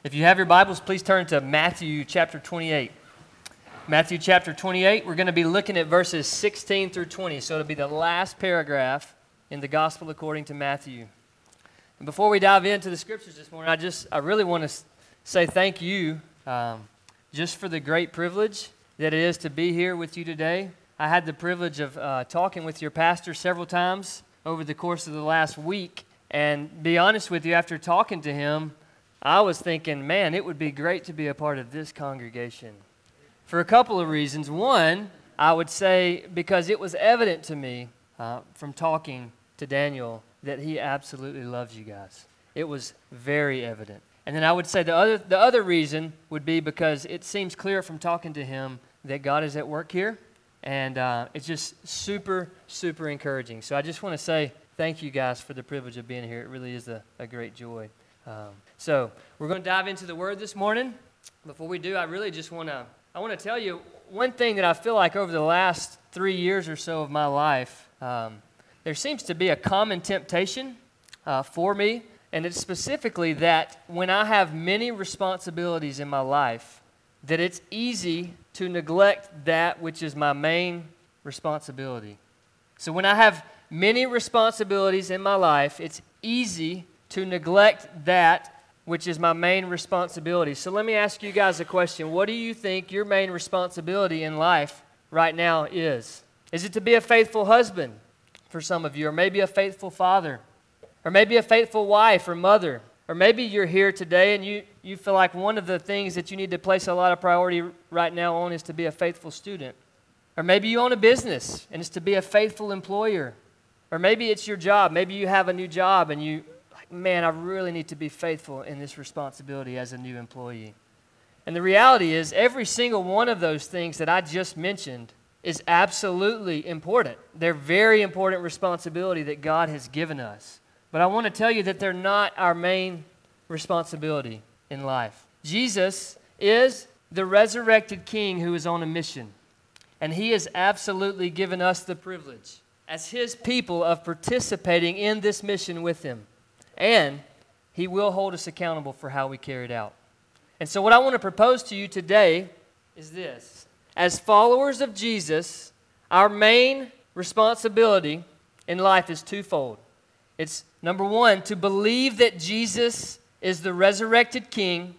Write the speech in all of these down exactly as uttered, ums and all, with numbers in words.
If you have your Bibles, please turn to Matthew chapter twenty-eight. Matthew chapter twenty-eight, we're going to be looking at verses sixteen through twenty, so it'll be the last paragraph in the Gospel according to Matthew. And before we dive into the Scriptures this morning, I just, I really want to say thank you um, just for the great privilege that it is to be here with you today. I had the privilege of uh, talking with your pastor several times over the course of the last week, and be honest with you, after talking to him, I was thinking, man, it would be great to be a part of this congregation. For a couple of reasons. One, I would say because it was evident to me uh, from talking to Daniel that he absolutely loves you guys. It was very evident. And then I would say the other the other reason would be because it seems clear from talking to him that God is at work here, and uh, it's just super, super encouraging. So I just want to say thank you guys for the privilege of being here. It really is a, a great joy. Um, so we're going to dive into the Word this morning. Before we do, I really just want to I want to tell you one thing that I feel like over the last three years or so of my life, um, there seems to be a common temptation uh, for me, and it's specifically that when I have many responsibilities in my life, that it's easy to neglect that which is my main responsibility. So when I have many responsibilities in my life, it's easy to neglect that which is my main responsibility. So let me ask you guys a question. What do you think your main responsibility in life right now is? Is it to be a faithful husband for some of you, or maybe a faithful father, or maybe a faithful wife or mother? Or maybe you're here today and you, you feel like one of the things that you need to place a lot of priority right now on is to be a faithful student. Or maybe you own a business and it's to be a faithful employer. Or maybe it's your job. Maybe you have a new job and you, like, man, I really need to be faithful in this responsibility as a new employee. And the reality is every single one of those things that I just mentioned is absolutely important. They're very important responsibility that God has given us. But I want to tell you that they're not our main responsibility in life. Jesus is the resurrected King who is on a mission. And He has absolutely given us the privilege as His people of participating in this mission with Him. And He will hold us accountable for how we carry it out. And so what I want to propose to you today is this. As followers of Jesus, our main responsibility in life is twofold. It's, number one, to believe that Jesus is the resurrected King.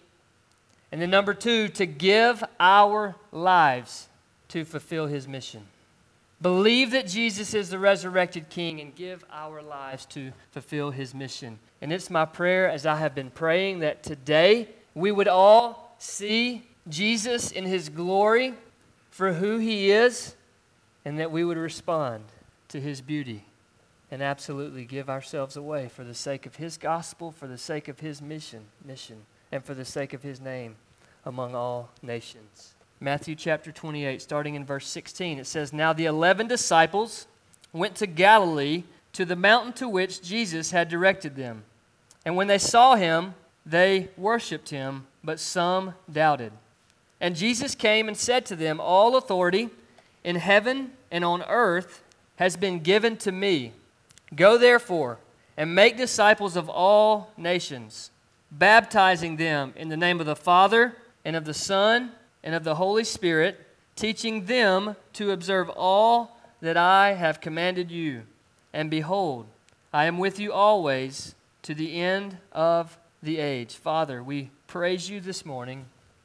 And then number two, to give our lives to fulfill His mission. Believe that Jesus is the resurrected King and give our lives to fulfill His mission. And it's my prayer, as I have been praying, that today we would all see Jesus in His glory for who He is, and that we would respond to His beauty and absolutely give ourselves away for the sake of His gospel, for the sake of His mission, mission, and for the sake of His name among all nations. Matthew chapter twenty-eight, starting in verse sixteen, it says, "Now the eleven disciples went to Galilee, to the mountain to which Jesus had directed them. And when they saw Him, they worshipped Him, but some doubted. And Jesus came and said to them, 'All authority in heaven and on earth has been given to me. Go therefore and make disciples of all nations, baptizing them in the name of the Father and of the Son and of the Holy Spirit, teaching them to observe all that I have commanded you. And behold, I am with you always to the end of the age.'" Father, we praise you this morning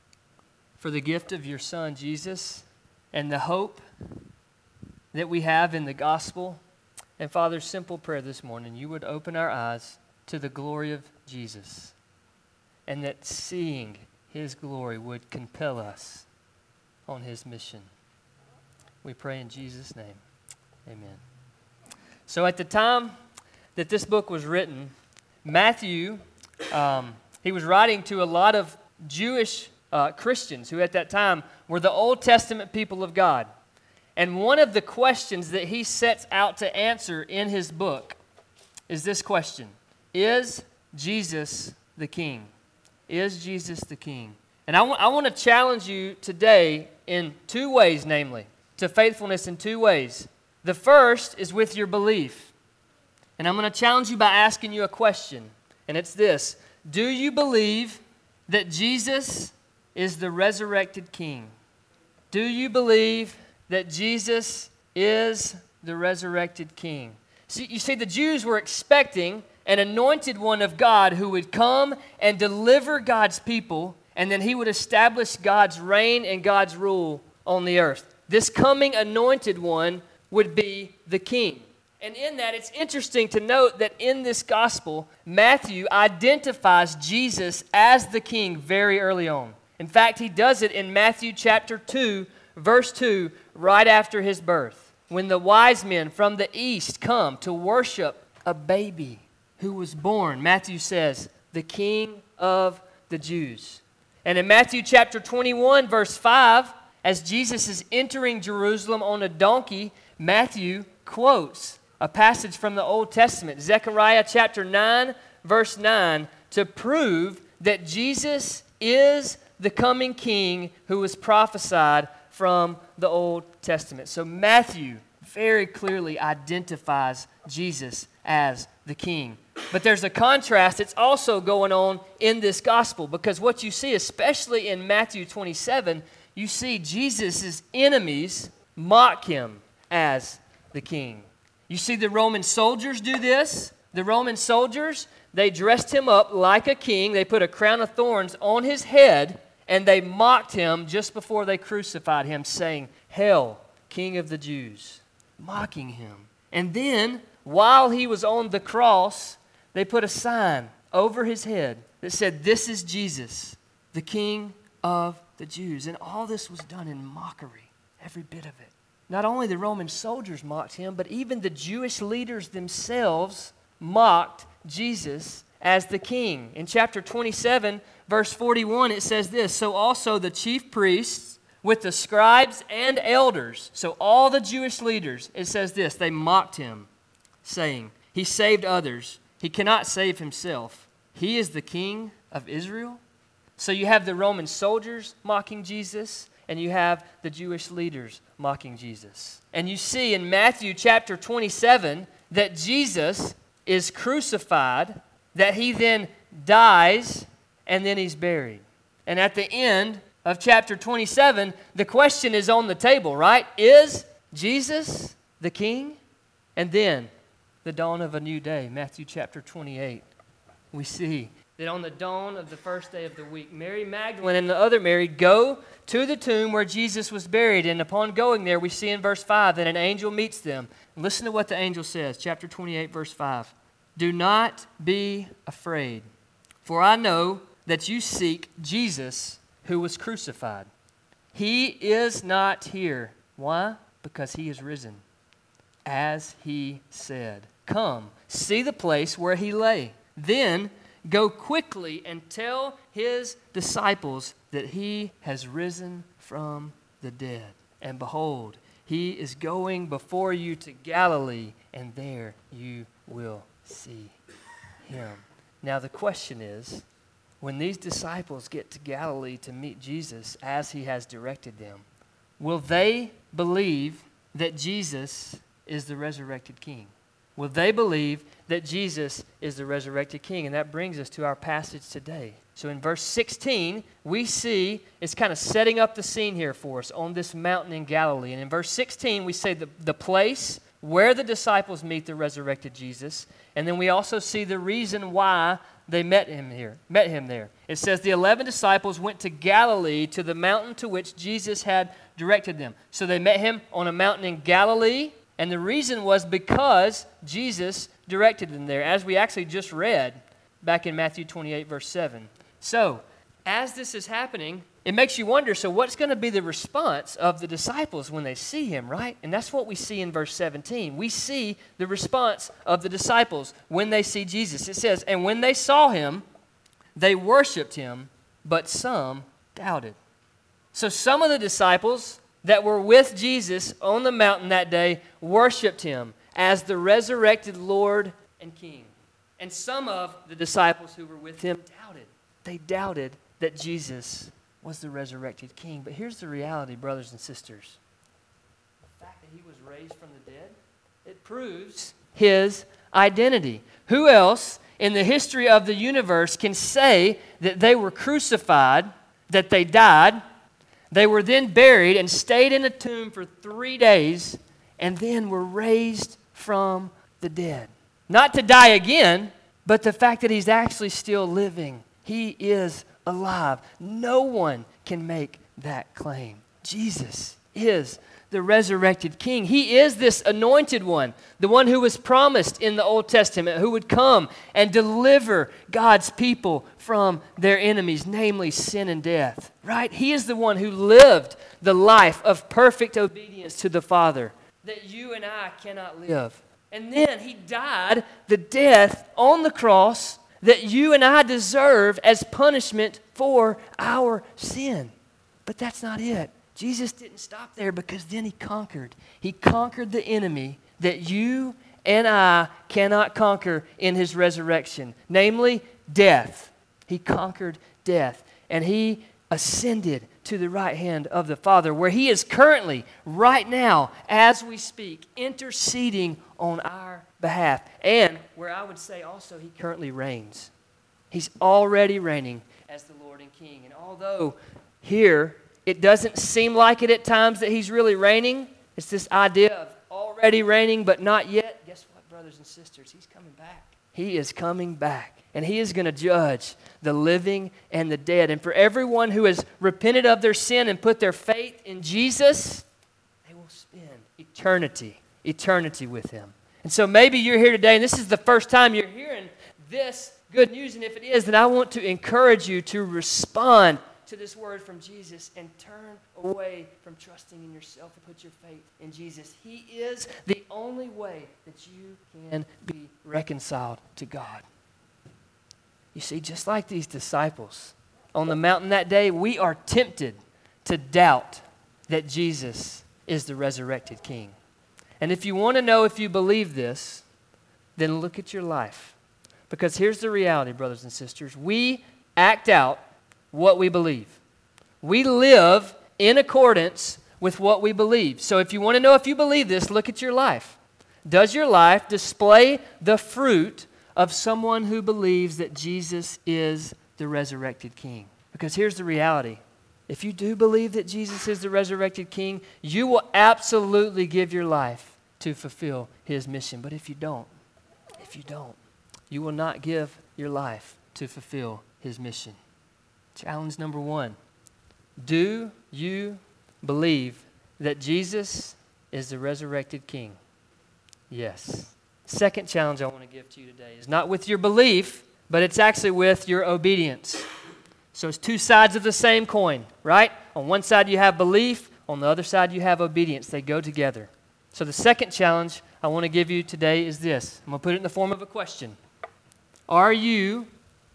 for the gift of your Son, Jesus, and the hope that we have in the gospel. And Father, simple prayer this morning, you would open our eyes to the glory of Jesus, and that seeing His glory would compel us on His mission. We pray in Jesus' name. Amen. So at the time that this book was written, Matthew, um, he was writing to a lot of Jewish uh, Christians who at that time were the Old Testament people of God. And one of the questions that he sets out to answer in his book is this question: Is Jesus the King? Is Jesus the King? And I, w- I want to challenge you today in two ways, namely, to faithfulness in two ways. The first is with your belief. And I'm going to challenge you by asking you a question, and it's this: do you believe that Jesus is the resurrected King? Do you believe that Jesus is the resurrected King? See, you see, the Jews were expecting an anointed one of God who would come and deliver God's people, and then he would establish God's reign and God's rule on the earth. This coming anointed one would be the King. And in that, it's interesting to note that in this gospel, Matthew identifies Jesus as the King very early on. In fact, he does it in Matthew chapter two, verse two, right after his birth, when the wise men from the east come to worship a baby who was born. Matthew says, the King of the Jews. And in Matthew chapter twenty-one, verse five, as Jesus is entering Jerusalem on a donkey, Matthew quotes a passage from the Old Testament, Zechariah chapter nine, verse nine, to prove that Jesus is the coming King who was prophesied from the Old Testament. So Matthew very clearly identifies Jesus as the King. But there's a contrast that's also going on in this gospel, because what you see, especially in Matthew twenty-seven, you see Jesus' enemies mock him as the King. You see the Roman soldiers do this. The Roman soldiers, they dressed him up like a king. They put a crown of thorns on his head, and they mocked him just before they crucified him, saying, "Hail, King of the Jews," mocking him. And then, while he was on the cross, they put a sign over his head that said, "This is Jesus, the King of the Jews." And all this was done in mockery, every bit of it. Not only the Roman soldiers mocked him, but even the Jewish leaders themselves mocked Jesus as the king. In chapter twenty-seven, verse forty-one, it says this, "So also the chief priests with the scribes and elders," so all the Jewish leaders, it says this, they mocked him, saying, "He saved others. He cannot save himself. He is the King of Israel." So you have the Roman soldiers mocking Jesus, and you have the Jewish leaders mocking Jesus. And you see in Matthew chapter twenty-seven that Jesus is crucified, that he then dies, and then he's buried. And at the end of chapter twenty-seven, the question is on the table, right? Is Jesus the King? And then the dawn of a new day, Matthew chapter twenty-eight, we see that on the dawn of the first day of the week, Mary Magdalene and the other Mary go to the tomb where Jesus was buried. And upon going there, we see in verse five that an angel meets them. Listen to what the angel says, chapter twenty-eight, verse five. "Do not be afraid, for I know that you seek Jesus who was crucified. He is not here." Why? Because he is risen, as he said. "Come, see the place where he lay. Then go quickly and tell his disciples that he has risen from the dead. And behold, he is going before you to Galilee, and there you will see him." Now the question is, when these disciples get to Galilee to meet Jesus as he has directed them, will they believe that Jesus is the resurrected King? Will they believe that Jesus is the resurrected King? And that brings us to our passage today. So in verse sixteen, we see it's kind of setting up the scene here for us on this mountain in Galilee. And in verse sixteen, we say the, the place where the disciples meet the resurrected Jesus. And then we also see the reason why they met him here, met him there. It says the eleven disciples went to Galilee, to the mountain to which Jesus had directed them. So they met him on a mountain in Galilee. And the reason was because Jesus directed them there, as we actually just read back in Matthew twenty-eight, verse seven. So, as this is happening, it makes you wonder, so what's going to be the response of the disciples when they see him, right? And that's what we see in verse seventeen. We see the response of the disciples when they see Jesus. It says, "And when they saw him, they worshiped him, but some doubted." So some of the disciples that were with Jesus on the mountain that day worshiped him as the resurrected Lord and King. And some of the disciples who were with him doubted. They doubted that Jesus was the resurrected King. But here's the reality, brothers and sisters. The fact that he was raised from the dead, it proves his identity. Who else in the history of the universe can say that they were crucified, that they died, they were then buried and stayed in a tomb for three days, and then were raised from the dead. Not to die again, but the fact that he's actually still living. He is alive. No one can make that claim. Jesus is the resurrected King. He is this anointed one, the one who was promised in the Old Testament, who would come and deliver God's people from their enemies, namely sin and death, right? He is the one who lived the life of perfect obedience to the Father that you and I cannot live. And then he died the death on the cross that you and I deserve as punishment for our sin. But that's not it. Jesus didn't stop there, because then he conquered. He conquered the enemy that you and I cannot conquer in his resurrection, namely death. He conquered death, and he ascended to the right hand of the Father, where he is currently, right now, as we speak, interceding on our behalf, and where I would say also he currently reigns. He's already reigning as the Lord and King. And although here it doesn't seem like it at times that he's really reigning, it's this idea of already reigning but not yet. Guess what, brothers and sisters? He's coming back. He is coming back, and he is going to judge the living and the dead. And for everyone who has repented of their sin and put their faith in Jesus, they will spend eternity, eternity with him. And so maybe you're here today, and this is the first time you're hearing this good news, and if it is, then I want to encourage you to respond to this word from Jesus and turn away from trusting in yourself and put your faith in Jesus. He is the only way that you can be reconciled to God. You see, just like these disciples on the mountain that day, we are tempted to doubt that Jesus is the resurrected King. And if you want to know if you believe this, then look at your life. Because here's the reality, brothers and sisters. We act out what we believe. We live in accordance with what we believe. So if you want to know if you believe this, look at your life. Does your life display the fruit of someone who believes that Jesus is the resurrected King? Because here's the reality. If you do believe that Jesus is the resurrected King, you will absolutely give your life to fulfill his mission. But if you don't, if you don't, you will not give your life to fulfill his mission. Challenge number one. Do you believe that Jesus is the resurrected King? Yes. Second challenge I want to give to you today is not with your belief, but it's actually with your obedience. So it's two sides of the same coin, right? On one side you have belief, on the other side you have obedience. They go together. So the second challenge I want to give you today is this. I'm going to put it in the form of a question. Are you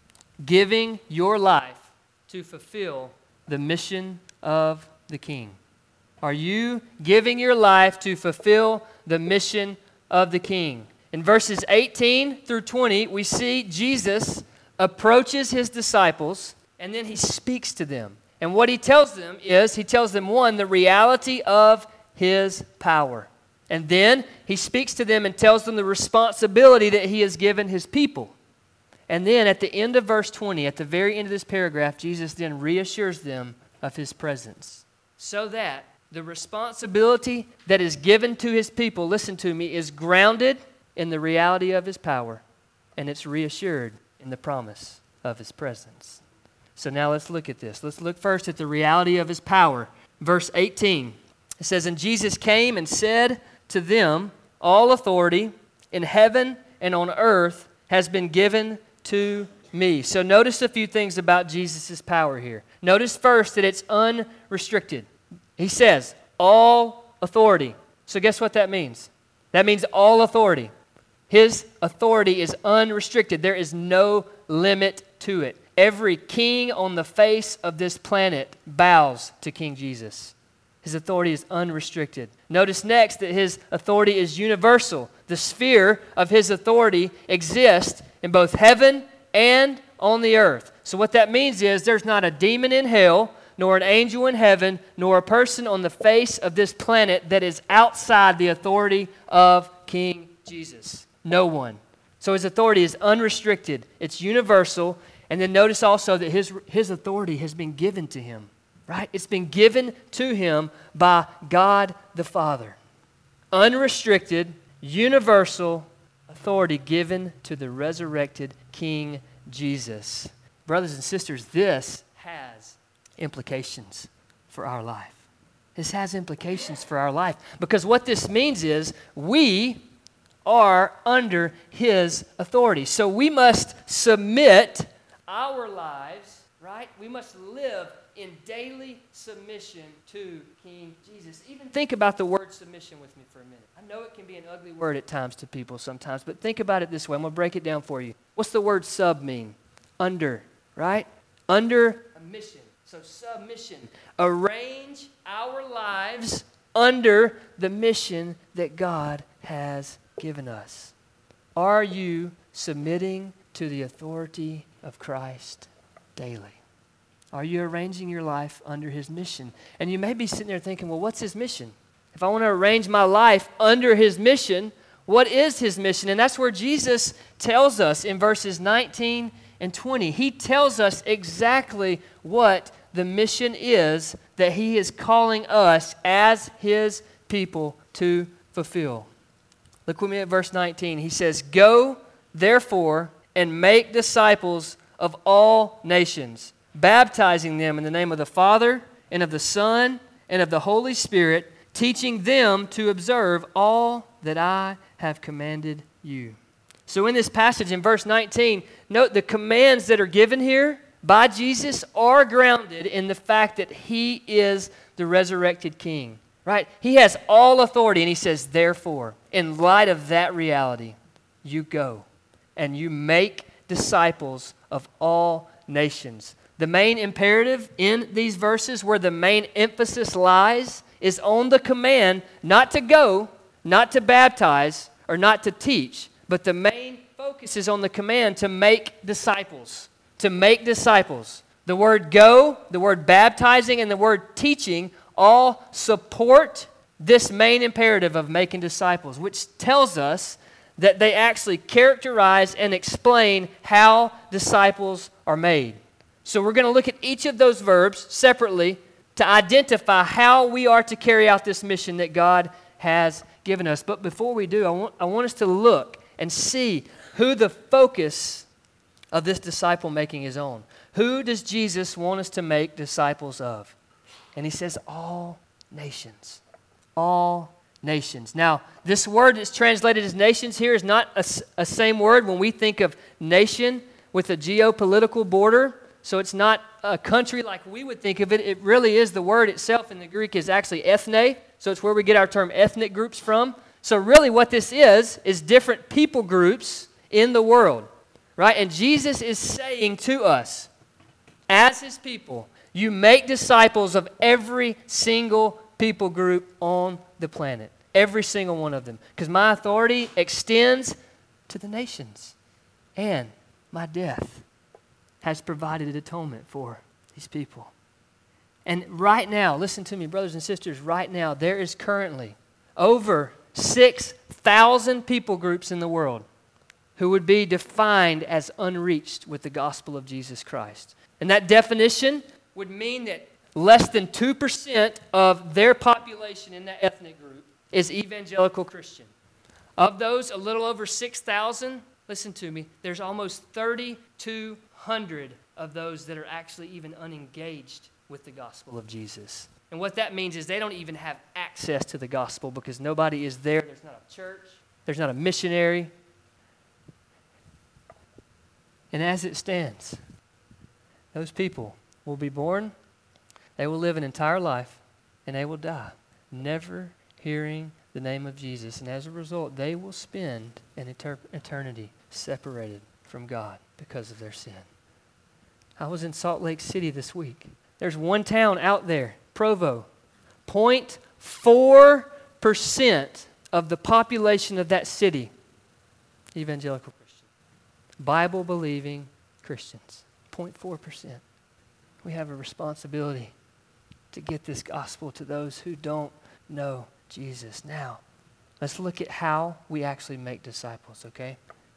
giving your life to fulfill the mission of the King? Are you giving your life to fulfill the mission of the King? In verses eighteen through twenty, we see Jesus approaches his disciples, and then he speaks to them. And what he tells them is, he tells them, one, the reality of his power. And then he speaks to them and tells them the responsibility that he has given his people. And then at the end of verse twenty, at the very end of this paragraph, Jesus then reassures them of his presence. So that the responsibility that is given to his people, listen to me, is grounded in the reality of his power, and it's reassured in the promise of his presence. So now let's look at this. Let's look first at the reality of his power. Verse eighteen, it says, "And Jesus came and said to them, all authority in heaven and on earth has been given to me." So notice a few things about Jesus' power here. Notice first that it's unrestricted. He says, all authority. So guess what that means? That means all authority. His authority is unrestricted. There is no limit to it. Every king on the face of this planet bows to King Jesus. His authority is unrestricted. Notice next that his authority is universal. The sphere of his authority exists in both heaven and on the earth. So what that means is there's not a demon in hell, nor an angel in heaven, nor a person on the face of this planet that is outside the authority of King Jesus. No one. So his authority is unrestricted. It's universal. And then notice also that his, his authority has been given to him, right? It's been given to him by God the Father. Unrestricted, universal authority given to the resurrected King Jesus. Brothers and sisters, this has implications for our life. This has implications for our life because what this means is we are under his authority. So we must submit our lives, right? We must live in daily submission to King Jesus. Even think about the word submission with me for a minute. I know it can be an ugly word at times to people sometimes, but think about it this way. I'm going to break it down for you. What's the word sub mean? Under, right? Under a mission. So submission. Arrange our lives under the mission that God has given us. Are you submitting to the authority of Christ daily? Are you arranging your life under his mission? And you may be sitting there thinking, well, what's his mission? If I want to arrange my life under his mission, what is his mission? And that's where Jesus tells us in verses nineteen and twenty. He tells us exactly what the mission is that he is calling us as his people to fulfill. Look with me at verse nineteen. He says, "Go, therefore, and make disciples of all nations, baptizing them in the name of the Father and of the Son and of the Holy Spirit, teaching them to observe all that I have commanded you." So in this passage in verse nineteen, note the commands that are given here by Jesus are grounded in the fact that he is the resurrected King, right? He has all authority, and he says, therefore, in light of that reality, you go and you make disciples of all nations. The main imperative in these verses, where the main emphasis lies, is on the command not to go, not to baptize, or not to teach, but the main focus is on the command to make disciples. To make disciples. The word go, the word baptizing, and the word teaching all support this main imperative of making disciples, which tells us that they actually characterize and explain how disciples are made. So we're going to look at each of those verbs separately to identify how we are to carry out this mission that God has given us. But before we do, I want, I want us to look and see who the focus of this disciple making is on. Who does Jesus want us to make disciples of? And he says all nations. All nations. Now, this word that's translated as nations here is not a, a same word when we think of nation with a geopolitical border. So it's not a country like we would think of it. It really is, the word itself in the Greek is actually ethne. So it's where we get our term ethnic groups from. So really what this is, is different people groups in the world. Right? And Jesus is saying to us, as his people, you make disciples of every single people group on the planet. Every single one of them. Because my authority extends to the nations. And my death has provided atonement for these people. And right now, listen to me, brothers and sisters, right now, there is currently over six thousand people groups in the world who would be defined as unreached with the gospel of Jesus Christ. And that definition would mean that less than two percent of their population in that ethnic group is evangelical Christian. Of those, a little over six thousand, listen to me, there's almost three thousand two hundred of those that are actually even unengaged with the gospel of Jesus. And what that means is they don't even have access to the gospel because nobody is there. There's not a church. There's not a missionary. And as it stands, those people will be born, they will live an entire life, and they will die, never hearing the name of Jesus. And as a result, they will spend an etern- eternity separated from God because of their sin. I was in Salt Lake City this week. There's one town out there, Provo. zero point four percent of the population of that city, evangelical Christian. Bible-believing Christians, zero point four percent. We have a responsibility to get this gospel to those who don't know Jesus. Now, let's look at how we actually make disciples, okay?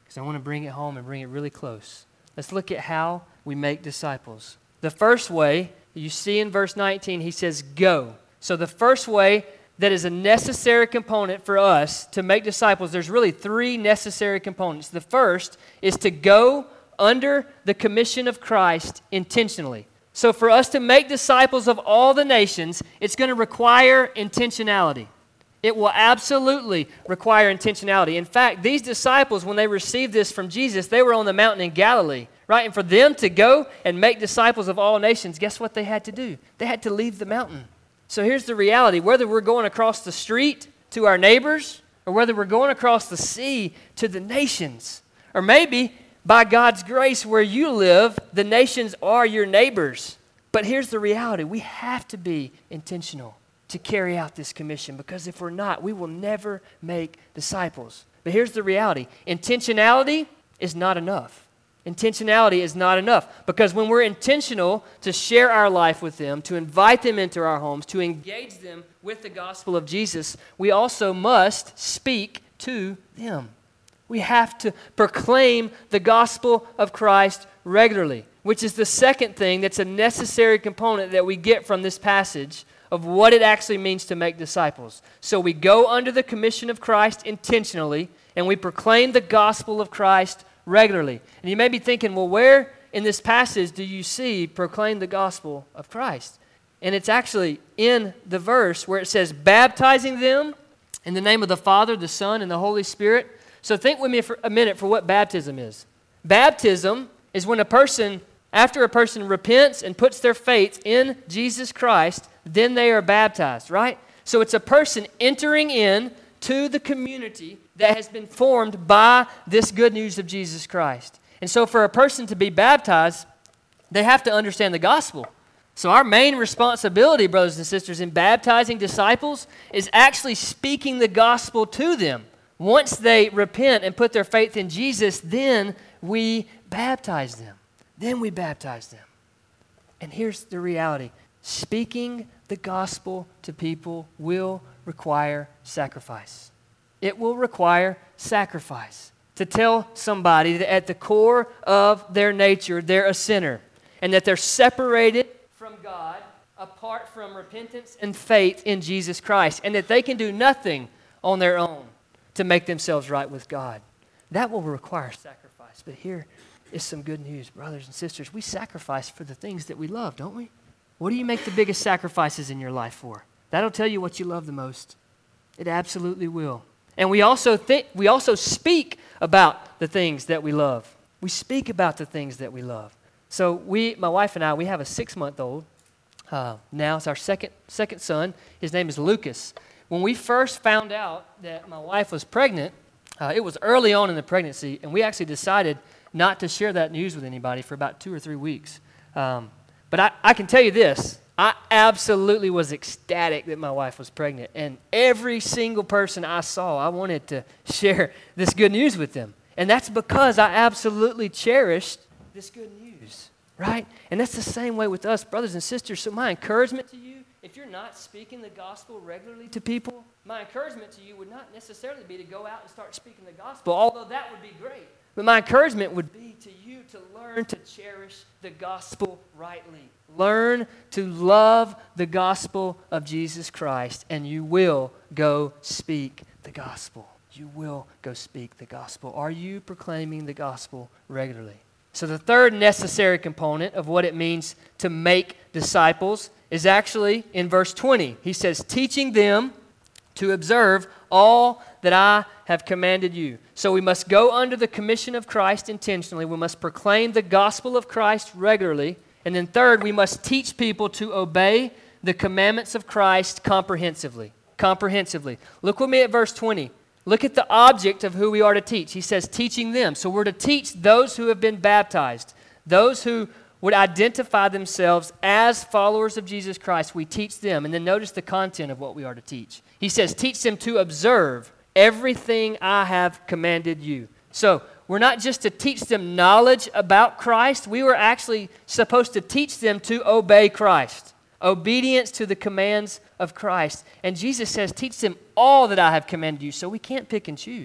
because I want to bring it home and bring it really close. Let's look at how we make disciples. The first way, you see in verse nineteen, he says, go. So the first way that is a necessary component for us to make disciples, there's really three necessary components. The first is to go under the commission of Christ intentionally. So for us to make disciples of all the nations, it's going to require intentionality. It will absolutely require intentionality. In fact, these disciples, when they received this from Jesus, they were on the mountain in Galilee, right? And for them to go and make disciples of all nations, guess what they had to do? They had to leave the mountain. So here's the reality. Whether we're going across the street to our neighbors, or whether we're going across the sea to the nations, or maybe by God's grace where you live, the nations are your neighbors. But here's the reality. We have to be intentional to carry out this commission, because if we're not, we will never make disciples. But here's the reality. Intentionality is not enough. Intentionality is not enough, because when we're intentional to share our life with them, to invite them into our homes, to engage them with the gospel of Jesus, we also must speak to them. We have to proclaim the gospel of Christ regularly, which is the second thing that's a necessary component that we get from this passage of what it actually means to make disciples. So we go under the commission of Christ intentionally, and we proclaim the gospel of Christ regularly. And you may be thinking, well, where in this passage do you see proclaim the gospel of Christ? And it's actually in the verse where it says, baptizing them in the name of the Father, the Son, and the Holy Spirit. So think with me for a minute for what baptism is. Baptism is when a person, after a person repents and puts their faith in Jesus Christ, then they are baptized, right? So it's a person entering in to the community that has been formed by this good news of Jesus Christ. And so for a person to be baptized, they have to understand the gospel. So our main responsibility, brothers and sisters, in baptizing disciples is actually speaking the gospel to them. Once they repent and put their faith in Jesus, then we baptize them. Then we baptize them. And here's the reality. Speaking the gospel to people will require sacrifice. It will require sacrifice to tell somebody that at the core of their nature, they're a sinner and that they're separated from God apart from repentance and faith in Jesus Christ, and that they can do nothing on their own to make themselves right with God. That will require sacrifice. But here is some good news, brothers and sisters. We sacrifice for the things that we love, don't we? What do you make the biggest sacrifices in your life for? That'll tell you what you love the most. It absolutely will. And we also think we also speak about the things that we love. We speak about the things that we love. So we, my wife and I, we have a six-month-old. Uh, now it's our second second son. His name is Lucas. When we first found out that my wife was pregnant, uh, it was early on in the pregnancy, and we actually decided not to share that news with anybody for about two or three weeks. Um, but I, I can tell you this. I absolutely was ecstatic that my wife was pregnant. And every single person I saw, I wanted to share this good news with them. And that's because I absolutely cherished this good news, right? And that's the same way with us, brothers and sisters. So my encouragement to you, if you're not speaking the gospel regularly to people, my encouragement to you would not necessarily be to go out and start speaking the gospel, although that would be great. But my encouragement would be to you to learn to cherish the gospel rightly. Learn to love the gospel of Jesus Christ, and you will go speak the gospel. You will go speak the gospel. Are you proclaiming the gospel regularly? So the third necessary component of what it means to make disciples is actually in verse twenty. He says, teaching them to observe all that I have commanded you. So we must go under the commission of Christ intentionally. We must proclaim the gospel of Christ regularly. And then third, we must teach people to obey the commandments of Christ comprehensively. Comprehensively. Look with me at verse twenty. Look at the object of who we are to teach. He says, teaching them. So we're to teach those who have been baptized, those who would identify themselves as followers of Jesus Christ. We teach them. And then notice the content of what we are to teach. He says, teach them to observe everything I have commanded you. So we're not just to teach them knowledge about Christ. We were actually supposed to teach them to obey Christ. Obedience to the commands of Christ. And Jesus says, teach them all that I have commanded you. So we can't pick and choose,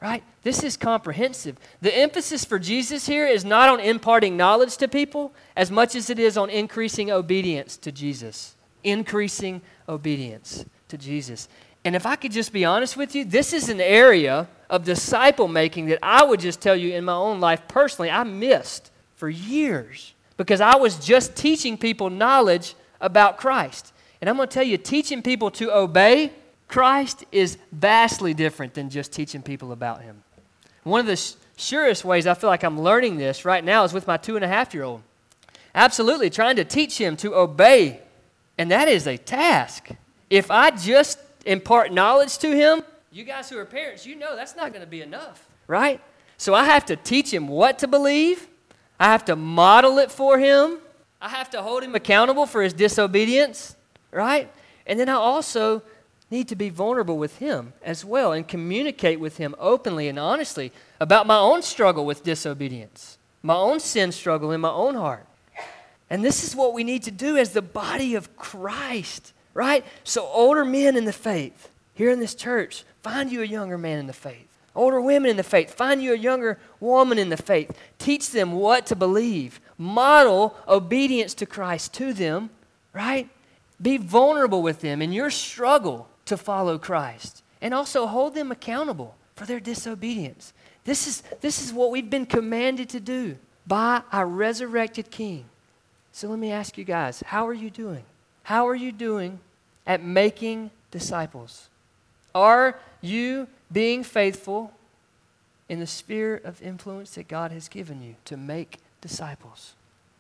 right? This is comprehensive. The emphasis for Jesus here is not on imparting knowledge to people as much as it is on increasing obedience to Jesus. Increasing obedience to Jesus. And if I could just be honest with you, this is an area of disciple making that I would just tell you in my own life personally, I missed for years because I was just teaching people knowledge about Christ. And I'm going to tell you, teaching people to obey Christ is vastly different than just teaching people about Him. One of the sh- surest ways I feel like I'm learning this right now is with my two and a half year old. Absolutely, trying to teach him to obey. And that is a task. If I just impart knowledge to him, you guys who are parents, you know that's not going to be enough, right? So I have to teach him what to believe. I have to model it for him. I have to hold him accountable for his disobedience, right? And then I also need to be vulnerable with him as well and communicate with him openly and honestly about my own struggle with disobedience, my own sin struggle in my own heart. And this is what we need to do as the body of Christ, right? So older men in the faith here in this church, find you a younger man in the faith. Older women in the faith, find you a younger woman in the faith. Teach them what to believe. Model obedience to Christ to them, right? Be vulnerable with them in your struggle to follow Christ. And also hold them accountable for their disobedience. This is, this is what we've been commanded to do by our resurrected King. So let me ask you guys, how are you doing? How are you doing at making disciples? Are you being faithful in the sphere of influence that God has given you to make disciples?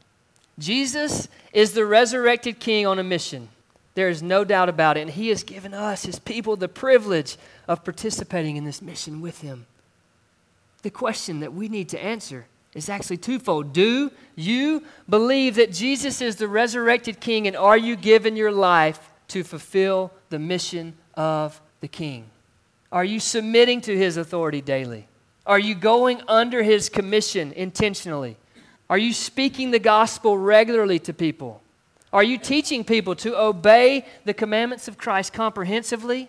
Jesus is the resurrected King on a mission. There is no doubt about it. And He has given us, His people, the privilege of participating in this mission with Him. The question that we need to answer is actually twofold. Do you believe that Jesus is the resurrected King, and are you giving your life to fulfill the mission of the King? Are you submitting to His authority daily? Are you going under His commission intentionally? Are you speaking the gospel regularly to people? Are you teaching people to obey the commandments of Christ comprehensively?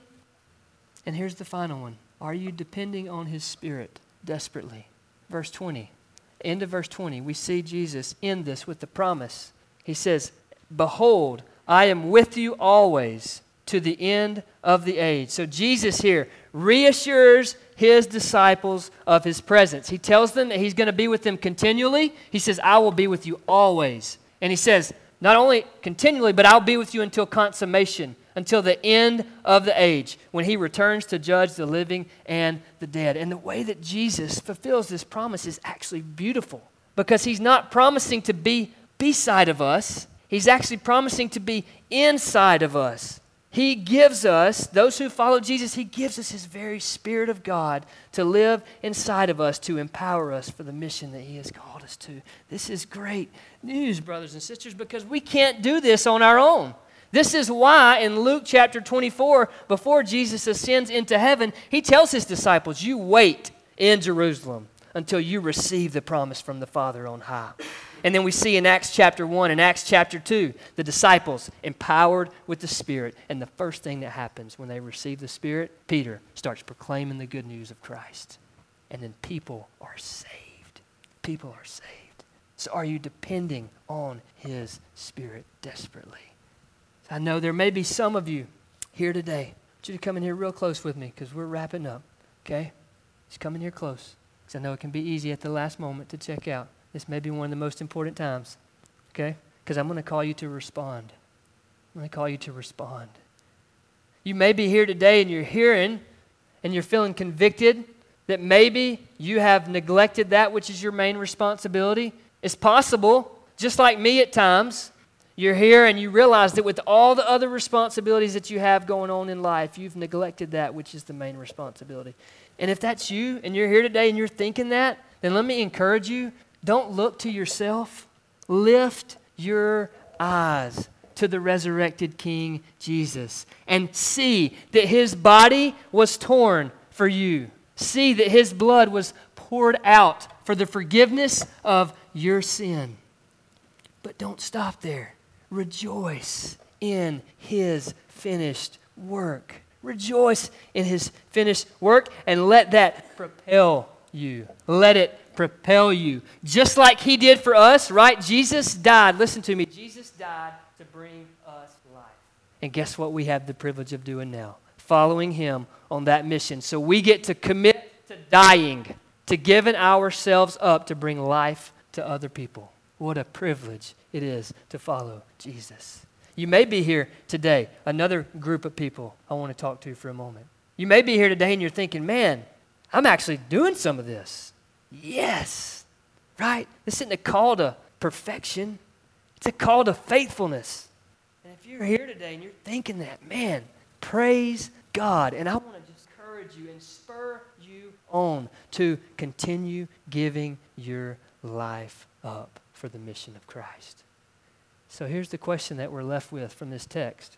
And here's the final one. Are you depending on His Spirit desperately? Verse twenty. End of verse twenty, we see Jesus end this with the promise. He says, "Behold, I am with you always to the end of the age." So Jesus here reassures His disciples of His presence. He tells them that He's going to be with them continually. He says, "I will be with you always." And He says, not only continually, but I'll be with you until consummation, until the end of the age, when He returns to judge the living and the dead. And the way that Jesus fulfills this promise is actually beautiful, because He's not promising to be beside of us. He's actually promising to be inside of us. He gives us, those who follow Jesus, He gives us His very Spirit of God to live inside of us, to empower us for the mission that He has called us to. This is great news, brothers and sisters, because we can't do this on our own. This is why in Luke chapter twenty-four, before Jesus ascends into heaven, He tells His disciples, you wait in Jerusalem until you receive the promise from the Father on high. And then we see in Acts chapter one and Acts chapter two, the disciples empowered with the Spirit. And the first thing that happens when they receive the Spirit, Peter starts proclaiming the good news of Christ. And then people are saved. People are saved. So are you depending on His Spirit desperately? I know there may be some of you here today. I want you to come in here real close with me because we're wrapping up, okay? Just come in here close, because I know it can be easy at the last moment to check out. This may be one of the most important times, okay? Because I'm going to call you to respond. I'm going to call you to respond. You may be here today and you're hearing and you're feeling convicted that maybe you have neglected that which is your main responsibility. It's possible, just like me at times, you're here and you realize that with all the other responsibilities that you have going on in life, you've neglected that which is the main responsibility. And if that's you and you're here today and you're thinking that, then let me encourage you. Don't look to yourself. Lift your eyes to the resurrected King Jesus and see that His body was torn for you. See that His blood was poured out for the forgiveness of your sin. But don't stop there. Rejoice in His finished work. Rejoice in his finished work and let that propel you. Let it propel you. Just like he did for us, right? Jesus died. Listen to me. Jesus died to bring us life. And guess what we have the privilege of doing now? Following him on that mission. So we get to commit to dying, to giving ourselves up to bring life to other people. What a privilege it is to follow Jesus. You may be here today, another group of people I want to talk to for a moment. You may be here today and you're thinking, man, I'm actually doing some of this. Yes, right? This isn't a call to perfection. It's a call to faithfulness. And if you're here today and you're thinking that, man, praise God. And I want to just encourage you and spur you on to continue giving your life up for the mission of Christ. So here's the question that we're left with from this text.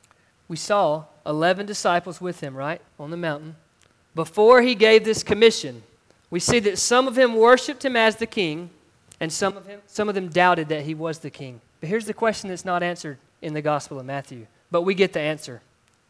We saw eleven disciples with him, right, on the mountain. Before he gave this commission, we see that some of them worshiped him as the king, and some of him, some of them doubted that he was the king. But here's the question that's not answered in the Gospel of Matthew, but we get the answer.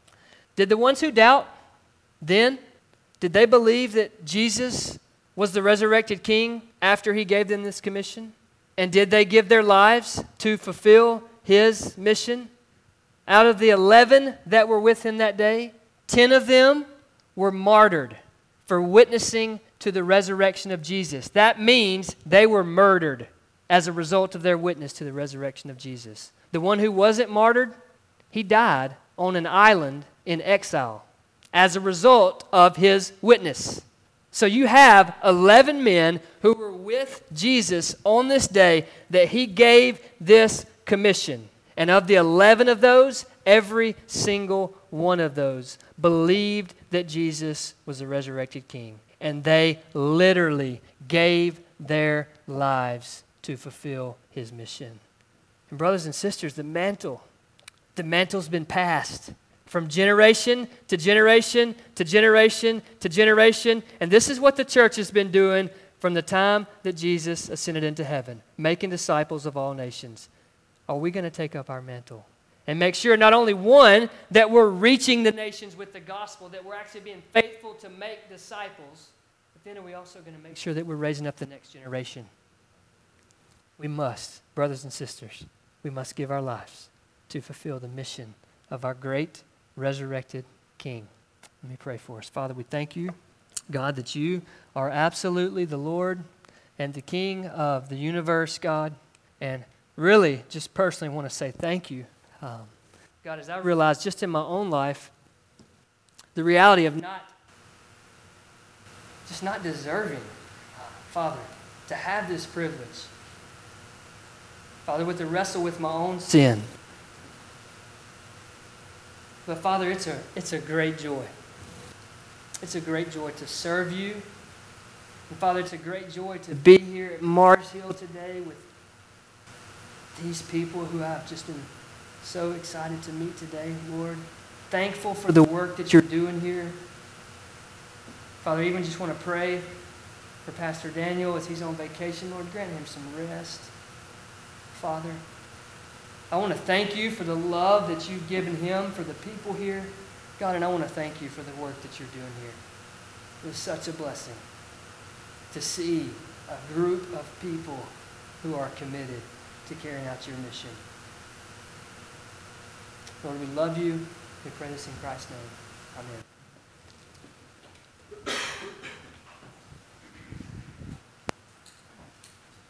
Did the ones who doubt then, did they believe that Jesus was the resurrected king after he gave them this commission? And did they give their lives to fulfill his mission? Out of the eleven that were with him that day, ten of them were martyred for witnessing to the resurrection of Jesus. That means they were murdered as a result of their witness to the resurrection of Jesus. The one who wasn't martyred, he died on an island in exile as a result of his witness. So you have eleven men who were with Jesus on this day that he gave this commission. And of the eleven of those, every single one of those believed that Jesus was the resurrected king. And they literally gave their lives to fulfill his mission. And brothers and sisters, the mantle, the mantle's been passed from generation to generation to generation to generation. And this is what the church has been doing from the time that Jesus ascended into heaven, making disciples of all nations. Are we going to take up our mantle and make sure not only, one, that we're reaching the nations with the gospel, that we're actually being faithful to make disciples, but then are we also going to make sure that we're raising up the next generation? We must, brothers and sisters, we must give our lives to fulfill the mission of our great resurrected King. Let me pray for us. Father, we thank you, God, that you are absolutely the Lord and the King of the universe, God. And really, just personally want to say thank you. Um, God, as I realize just in my own life, the reality of not, just not deserving, uh, Father, to have this privilege. Father, with to wrestle with my own sin. But Father, it's a, it's a great joy. It's a great joy to serve you. And Father, it's a great joy to be here at Mars Hill today with these people who I've just been so excited to meet today, Lord. Thankful for the work that you're doing here. Father, I even just want to pray for Pastor Daniel as he's on vacation. Lord, grant him some rest. Father, I want to thank you for the love that you've given him for the people here. God, and I want to thank you for the work that you're doing here. It was such a blessing to see a group of people who are committed to carrying out your mission. Lord, we love you. We pray this in Christ's name. Amen.